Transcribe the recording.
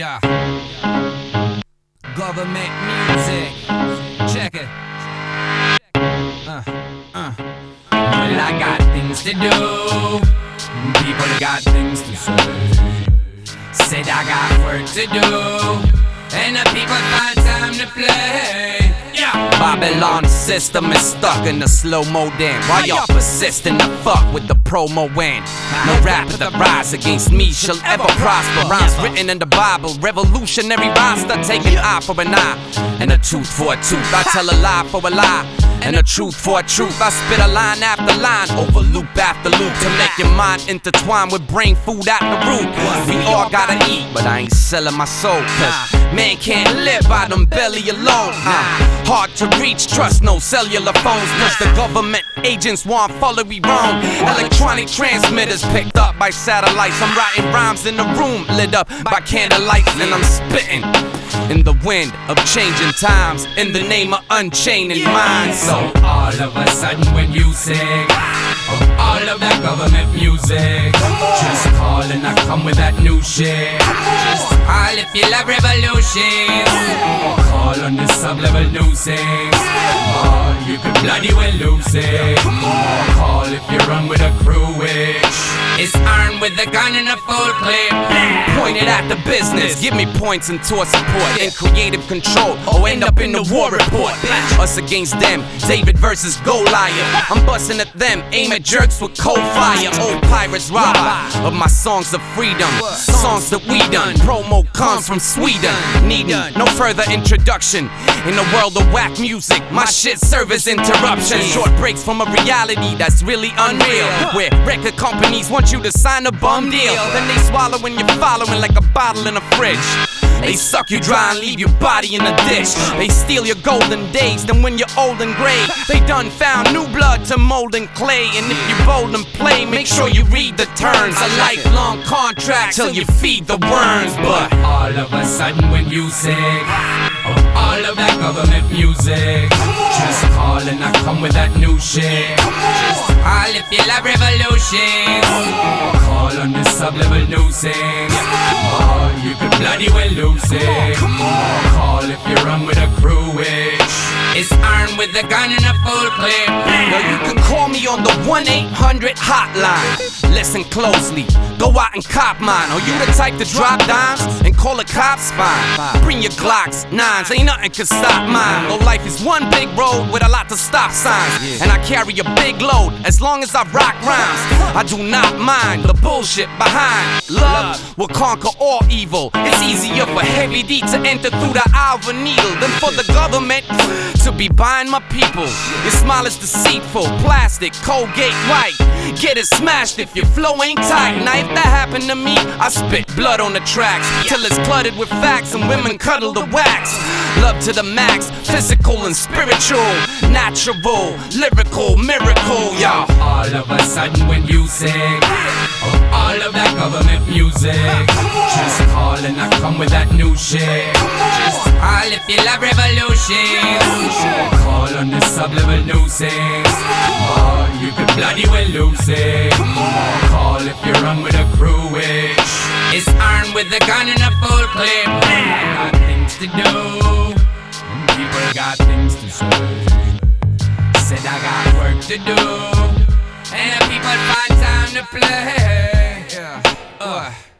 Yeah. Government music. Check it. Well, I got things to do. People got things to say. Said I got work to do. And the people find time to play. Yeah. Babylon system is stuck in the slow-mo dance. Why y'all persisting to fuck with the promo end? No rapper that rise against me shall ever prosper. Rhymes written in the Bible, revolutionary roster. Taking eye for an eye and a tooth for a tooth. I tell a lie for a lie and a truth for a truth. I spit a line after line, over loop after loop, to make your mind intertwine with brain food at the root. We all gotta eat, but I ain't selling my soul, cause man can't live by them belly alone. Hard to reach, trust no cellular phones, cause the government agents want follow we wrong. Electronic transmitters picked up by satellites. I'm writing rhymes in the room lit up by candlelight, and I'm spitting in the wind of changing times, in the name of unchaining minds. So all of a sudden when you sing all of that government music, just call and I come with that new shit. Just call if you love revolution, call on the sub-level new things. You could bloody well lose it. Call if you run with a crew which is armed with a gun and a full clip, pointed at the business. Give me points and tour support and creative control, or end up in the war report. Us against them, David versus Goliath. I'm busting at them, aim at jerks with cold fire. Old pirates rob of my songs of freedom, songs that we done. Promo comes from Sweden, needing no further introduction. In the world of whack music, my shit serves interruptions. Short breaks from a reality that's really unreal, where record companies want you to sign a bum deal, then they swallow when you're following like a bottle in a fridge. They suck you dry and leave your body in a ditch. They steal your golden days, then when you're old and gray, they done found new blood to mold and clay. And if you bold and play, make sure you read the terms. A lifelong contract till you feed the worms. But all of a sudden when you sing all of that government music, just call and I come with that new shit. Just call if you love revolution, call on the sub-level new thing. You could bloody well lose it. Call if you run with a crew which is armed with a gun and a full clip. Now you can call me on the 1-800 hotline. Listen closely, go out and cop mine. Or you the type to drop dimes and call the cops? Fine. Bring your Glocks, 9s, ain't nothing can stop mine. Though life is one big road with a lot of stop signs, and I carry a big load as long as I rock rhymes. I do not mind the bullshit behind. Love will conquer all evil. It's easier for Heavy D to enter through the eye of a needle than for the government to be buying my people. Your smile is deceitful, plastic, Colgate white. Get it smashed if your flow ain't tight. Now if that happened to me, I spit blood on the tracks till it's cluttered with facts and women cuddle the wax. Love to the max, physical and spiritual, natural, lyrical, miracle, y'all. All of a sudden when you sing all of that government music, just call and I come with that new shit. Just call if you love revolution, call on the sub-level new things. You could bloody well lose it. Call if you run with a crew which is armed with a gun and a full clip. I got things to do, and people got things to say. Said I got work to do, and the people find time to play.